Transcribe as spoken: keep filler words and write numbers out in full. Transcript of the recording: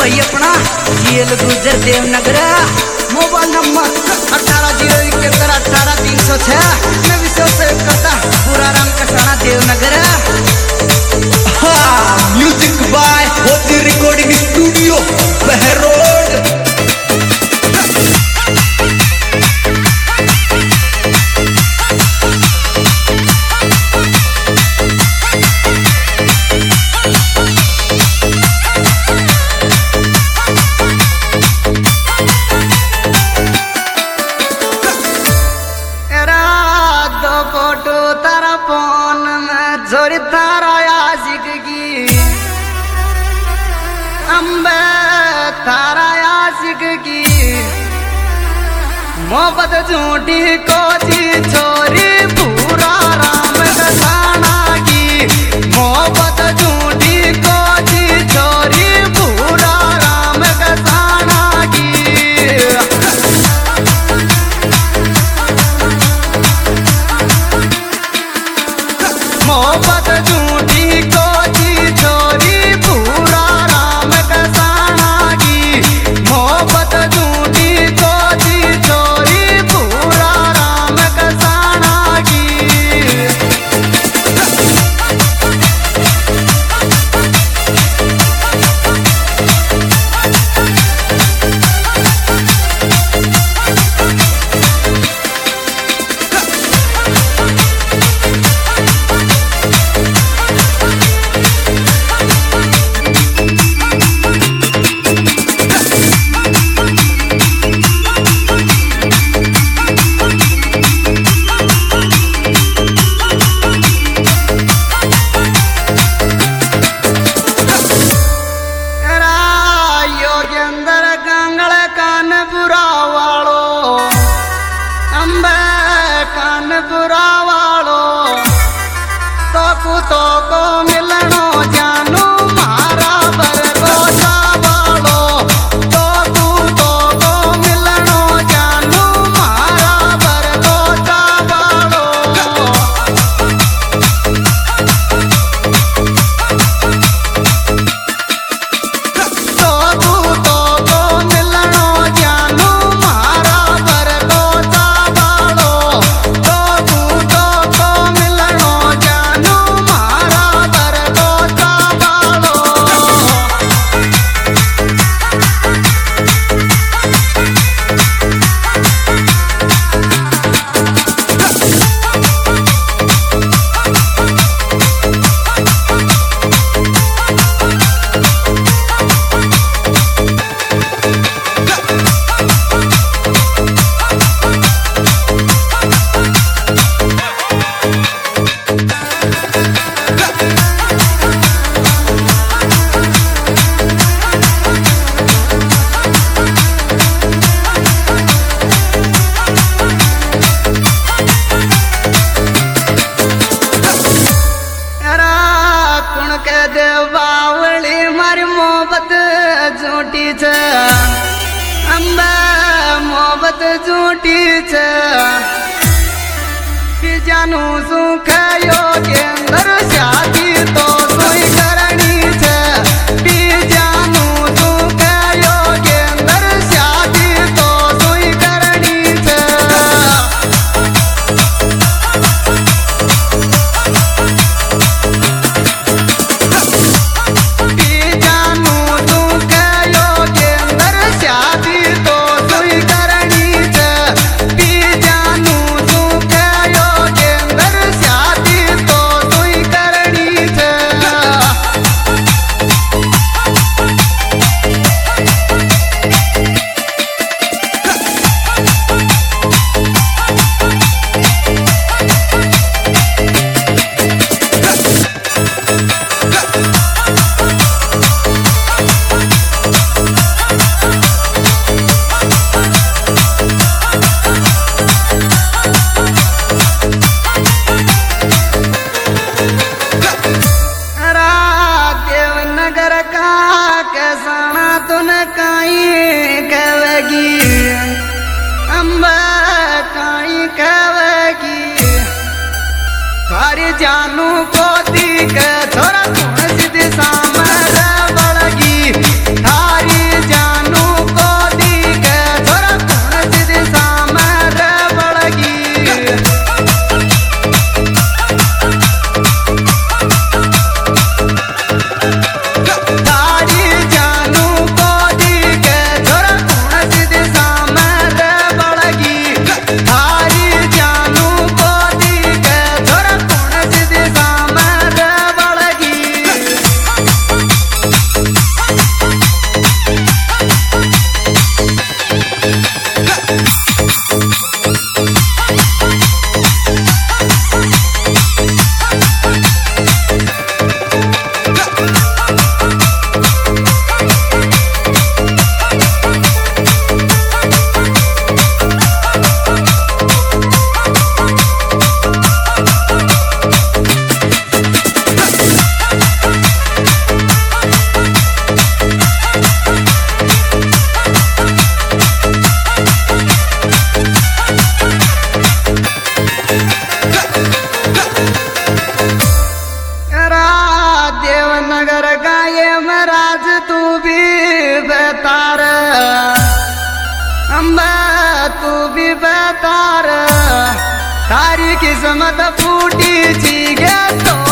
भाई अपना जीएल गुजर देवनगर मोबाइल नंबर अठारह जीरो इकहत्तर अठारह तीन सौ छह में विशेष करता पूरा Ram Kasana Devnagar. Music by Hoti recording studio Behror. जोरी तारा आशिक की अम्बे तारा आशिक की मोहब्बत झूठी कोची छोरी पूरा राम कसाना की मोहब्बत झूठी कोची छोरी पूरा राम कसाना की मोहब्बत झूठी कोची छोरी पूरा राम कसाना की मोहब्बत झूठी कोची छोरी पूरा राम कसाना की। तो को मिलनो जानू मारा बर को चावालो तो तू तो को मिलनो जानू मारा बर को चावालो तो तू तो को मिलनो जानू मारा बर को चावालो तो तू तो को मिलनो जानू झूठी छ अम्बा मोहब्बत झूठी छ कि जानू सुख योग्य अंदर शादी तो सोई करनी छ कि जानू सुख योग्य अंदर शादी तो सोई करनी छ। जानू को दी के थोड़ा तुम सीधे सामने बड़गी थारी तार तारी किस्मत फूटी ची गे तो